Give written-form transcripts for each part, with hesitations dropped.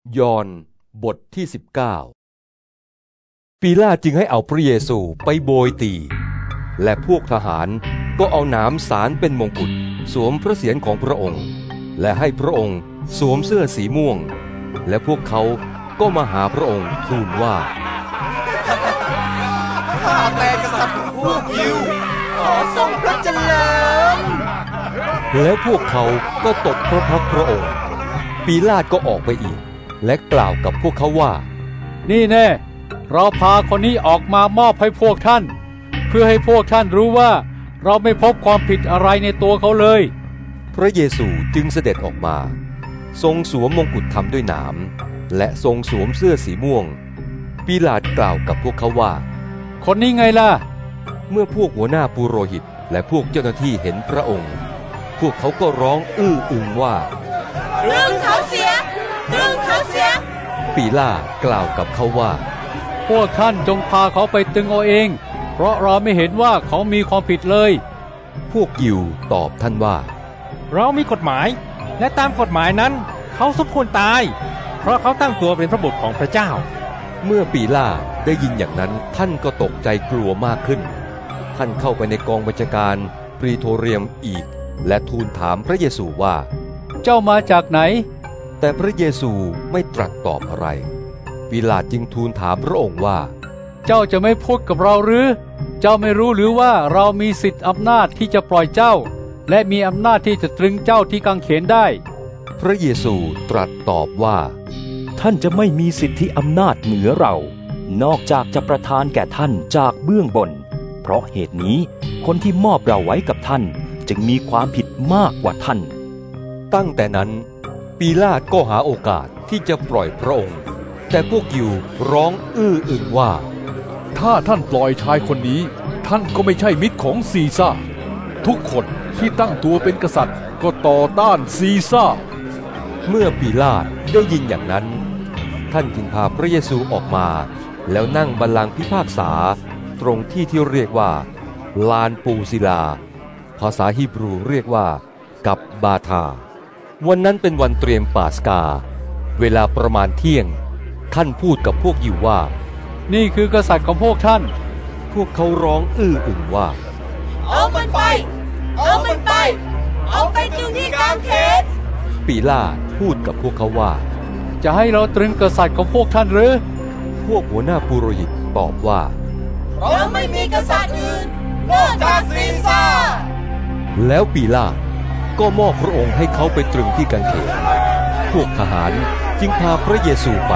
ยอห์นบทที่19ปีลาตจึงให้เอาพระเยซูไปโบยตีและพวกทหารก็เอาหนามสารเป็นมงกุฎสวมพระเศียรของพระองค์และให้พระองค์สวมเสื้อสีม่วงและพวกเขาก็มาหาพระองค์ทูลว่าข้าแต่กษัตริย์ของพวกยิวขอทรงพระเจริญแล้วพวกเขาก็ตบพระพักตร์พระองค์ปีลาตก็ออกไปอีกและกล่าวกับพวกเขาว่านี่แน่เราพาคนนี้ออกมามอบให้พวกท่านเพื่อให้พวกท่านรู้ว่าเราไม่พบความผิดอะไรในตัวเขาเลยพระเยซูจึงเสด็จออกมาทรงสวมมงกุฎทำด้วยหนามและทรงสวมเสื้อสีม่วงปีลาตกล่าวกับพวกเขาว่าคนนี้ไงล่ะเมื่อพวกหัวหน้าปุโรหิตและพวกเจ้าหน้าที่เห็นพระองค์พวกเขาก็ร้องอื้ออึงว่าดึงเขาเสียดึงเขาเสียปีลาตกล่าวกับเขาว่าพวกท่านจงพาเขาไปตึงเอาเองเพราะเราไม่เห็นว่าเขามีความผิดเลยพวกยิวตอบท่านว่าเรามีกฎหมายและตามกฎหมายนั้นเขาสมควรตายเพราะเขาตั้งตัวเป็นพระบุตรของพระเจ้าเมื่อปีลาตได้ยินอย่างนั้นท่านก็ตกใจกลัวมากขึ้นท่านเข้าไปในกองบัญชาการปรีโทเรียมอีกและทูลถามพระเยซูว่าเจ้ามาจากไหนแต่พระเยซูไม่ตรัสตอบอะไรปีลาตจึงทูลถามพระองค์ว่าเจ้าจะไม่พูดกับเราหรือเจ้าไม่รู้หรือว่าเรามีสิทธิอำนาจที่จะปล่อยเจ้าและมีอำนาจที่จะตรึงเจ้าที่กางเขนได้พระเยซูตรัสตอบว่าท่านจะไม่มีสิทธิอำนาจเหนือเรานอกจากจะประทานแก่ท่านจากเบื้องบนเพราะเหตุนี้คนที่มอบเราไว้กับท่านจึงมีความผิดมากกว่าท่านตั้งแต่นั้นปีลาตก็หาโอกาสที่จะปล่อยพระองค์แต่พวกยิวร้องอื้ออึงว่าถ้าท่านปล่อยชายคนนี้ท่านก็ไม่ใช่มิตรของซีซ่าทุกคนที่ตั้งตัวเป็นกษัตริย์ก็ต่อต้านซีซ่าเมื่อปีลาตได้ยินอย่างนั้นท่านจึงพาพระเยซูออกมาแล้วนั่งบัลลังก์พิพากษาตรงที่เรียกว่าลานปูศิลาภาษาฮีบรูเรียกว่ากับบาธาวันนั้นเป็นวันเตรียมปาสกาเวลาประมาณเที่ยงท่านพูดกับพวกยิวว่านี่คือกษัตริย์ของพวกท่านพวกเขาร้องอื้ออึงว่าเอามันไปเอามันไปเอาไปตรึงที่กางเขนปีลาตพูดกับพวกเขาว่าจะให้เราตรึงกษัตริย์ของพวกท่านหรือพวกหัวหน้าปุโรหิตตอบว่าเราไม่มีกษัตริย์อื่นนอกจากซีซ่าแล้วปีลาตก็มอบพระองค์ให้เขาไปตรึงที่กางเขนพวกทหารจึงพาพระเยซูไป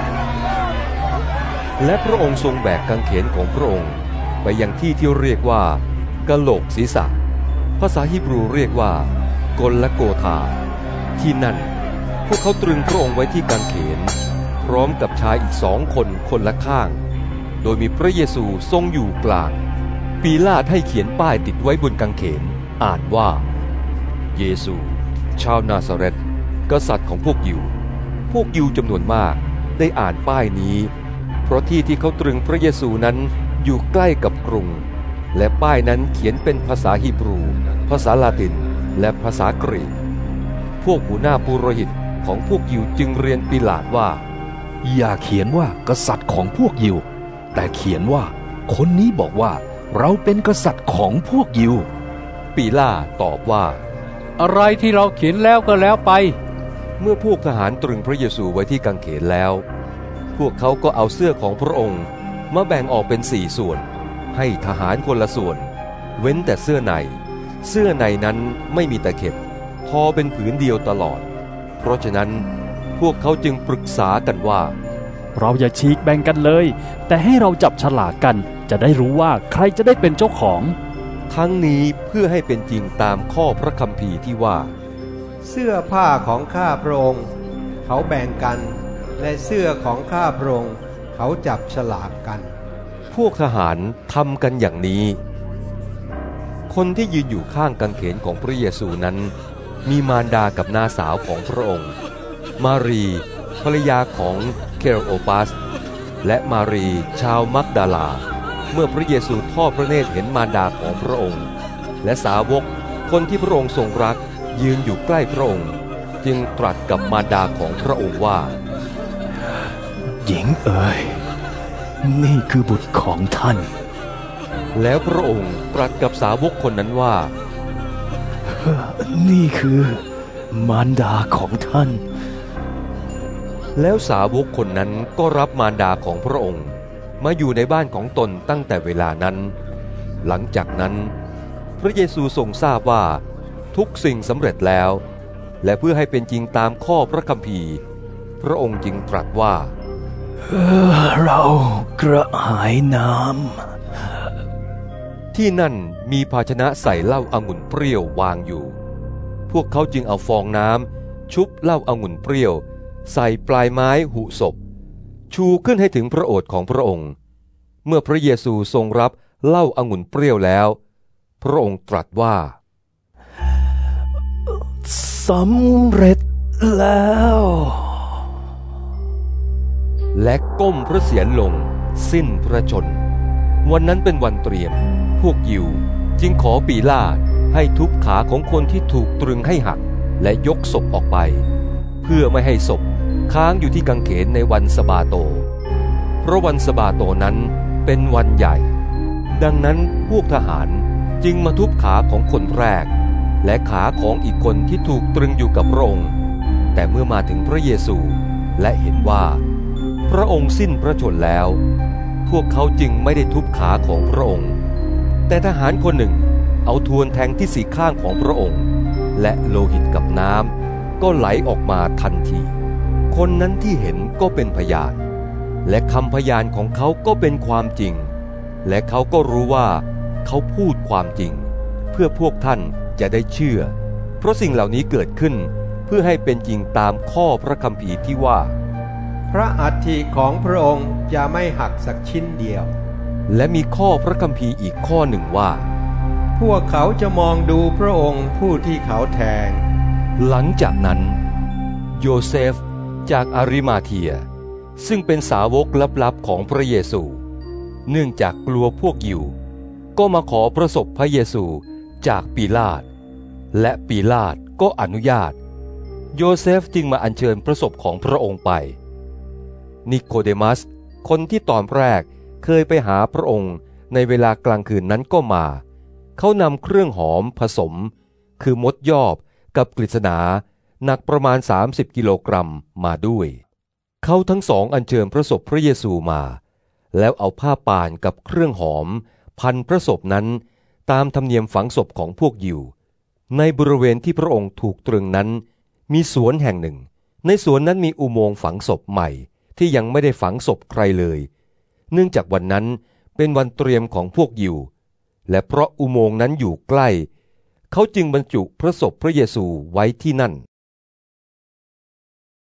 และพระองค์ทรงแบกกางเขนของพระองค์ไปยังที่เรียกว่ากะโหลกศีรษะภาษาฮีบรูเรียกว่ากลโกธาที่นั่นพวกเขาตรึงพระองค์ไว้ที่กางเขนพร้อมกับชายอีก2 คนคนละข้างโดยมีพระเยซูทรงอยู่กลางปีลาตให้เขียนป้ายติดไว้บนกางเขนอ่านว่าเยซูชาวนาซาเรตกษัตริย์ของพวกยิวจำนวนมากได้อ่านป้ายนี้เพราะที่เขาตรึงพระเยซูนั้นอยู่ใกล้กับกรุงและป้ายนั้นเขียนเป็นภาษาฮีบรูภาษาลาตินและภาษากรีกพวกหัวหน้าปุโรหิตของพวกยิวจึงเรียนปีลาตว่าอย่าเขียนว่ากษัตริย์ของพวกยิวแต่เขียนว่าคนนี้บอกว่าเราเป็นกษัตริย์ของพวกยิวปีลาตตอบว่าอะไรที่เราเขียนแล้วก็แล้วไปเมื่อพวกทหารตรึงพระเยซูไว้ที่กางเขนแล้วพวกเขาก็เอาเสื้อของพระองค์มาแบ่งออกเป็น4 ส่วนให้ทหารคนละส่วนเว้นแต่เสื้อในนั้นไม่มีตะเข็บทอเป็นผืนเดียวตลอดเพราะฉะนั้นพวกเขาจึงปรึกษากันว่าเราอย่าฉีกแบ่งกันเลยแต่ให้เราจับฉลากกันจะได้รู้ว่าใครจะได้เป็นเจ้าของทั้งนี้เพื่อให้เป็นจริงตามข้อพระคัมภีร์ที่ว่าเสื้อผ้าของข้าพระองค์เขาแบ่งกันและเสื้อของข้าพระองค์เขาจับฉลากกันพวกทหารทำกันอย่างนี้คนที่ยืนอยู่ข้างกางเขนของพระเยซูนั้นมีมารดากับน้าสาวของพระองค์มารีภรรยาของเคลโอปัสและมารีชาวมักดาลาเมื่อพระเยซูทอดพระเนตรเห็นมารดาของพระองค์และสาวกคนที่พระองค์ทรงรักยืนอยู่ใกล้พระองค์จึงตรัสกับมารดาของพระองค์ว่าหญิงเอ๋ยนี่คือบุตรของท่านแล้วพระองค์ตรัสกับสาวกคนนั้นว่านี่คือมารดาของท่านแล้วสาวกคนนั้นก็รับมารดาของพระองค์มาอยู่ในบ้านของตนตั้งแต่เวลานั้นหลังจากนั้นพระเยซูทรงทราบว่าทุกสิ่งสำเร็จแล้วและเพื่อให้เป็นจริงตามข้อพระคัมภีร์พระองค์จึงตรัสว่าเรากระหายน้ำที่นั่นมีภาชนะใส่เหล้าองุ่นเปรี้ยววางอยู่พวกเขาจึงเอาฟองน้ำชุบเหล้าองุ่นเปรี้ยวใส่ปลายไม้หุศพชูขึ้นให้ถึงพระโอษฐ์ของพระองค์เมื่อพระเยซูทรงรับเหล้าองุ่นเปรี้ยวแล้วพระองค์ตรัสว่าสำเร็จแล้วและก้มพระเศียรลงสิ้นพระชนวันนั้นเป็นวันเตรียมพวกยิวจึงขอปีลาตให้ทุบขาของคนที่ถูกตรึงให้หักและยกศพออกไปเพื่อไม่ให้ศพค้างอยู่ที่กางเขนในวันสะบาโตเพราะวันสะบาโตนั้นเป็นวันใหญ่ดังนั้นพวกทหารจึงมาทุบขาของคนแรกและขาของอีกคนที่ถูกตรึงอยู่กับพระองค์แต่เมื่อมาถึงพระเยซูและเห็นว่าพระองค์สิ้นพระชนแล้วพวกเขาจึงไม่ได้ทุบขาของพระองค์แต่ทหารคนหนึ่งเอาทวนแทงที่สี่ข้างของพระองค์และโลหิตกับน้ำก็ไหลออกมาทันทีคนนั้นที่เห็นก็เป็นพยานและคำพยานของเขาก็เป็นความจริงและเขาก็รู้ว่าเขาพูดความจริงเพื่อพวกท่านจะได้เชื่อเพราะสิ่งเหล่านี้เกิดขึ้นเพื่อให้เป็นจริงตามข้อพระคัมภีร์ที่ว่าพระอัฐิของพระองค์จะไม่หักสักชิ้นเดียวและมีข้อพระคัมภีร์อีกข้อหนึ่งว่าพวกเขาจะมองดูพระองค์ผู้ที่เขาแทงหลังจากนั้นโยเซฟจากอาริมาเธียซึ่งเป็นสาวกลับๆของพระเยซูเนื่องจากกลัวพวกยิวก็มาขอประสบพระเยซูจากปีลาตและปีลาตก็อนุญาตโยเซฟจึงมาอัญเชิญพระศพของพระองค์ไปนิโคเดมัสคนที่ตอนแรกเคยไปหาพระองค์ในเวลากลางคืนนั้นก็มาเขานำเครื่องหอมผสมคือมดยอบกับกฤษณาหนักประมาณ30 กิโลกรัมมาด้วยเขาทั้งสองอัญเชิญพระศพพระเยซูมาแล้วเอาผ้าป่านกับเครื่องหอมพันพระศพนั้นตามธรรมเนียมฝังศพของพวกยิวในบริเวณที่พระองค์ถูกตรึงนั้นมีสวนแห่งหนึ่งในสวนนั้นมีอุโมงค์ฝังศพใหม่ที่ยังไม่ได้ฝังศพใครเลยเนื่องจากวันนั้นเป็นวันเตรียมของพวกยิวและเพราะอุโมงค์นั้นอยู่ใกล้เขาจึงบรรจุพระศพพระเยซูไว้ที่นั่น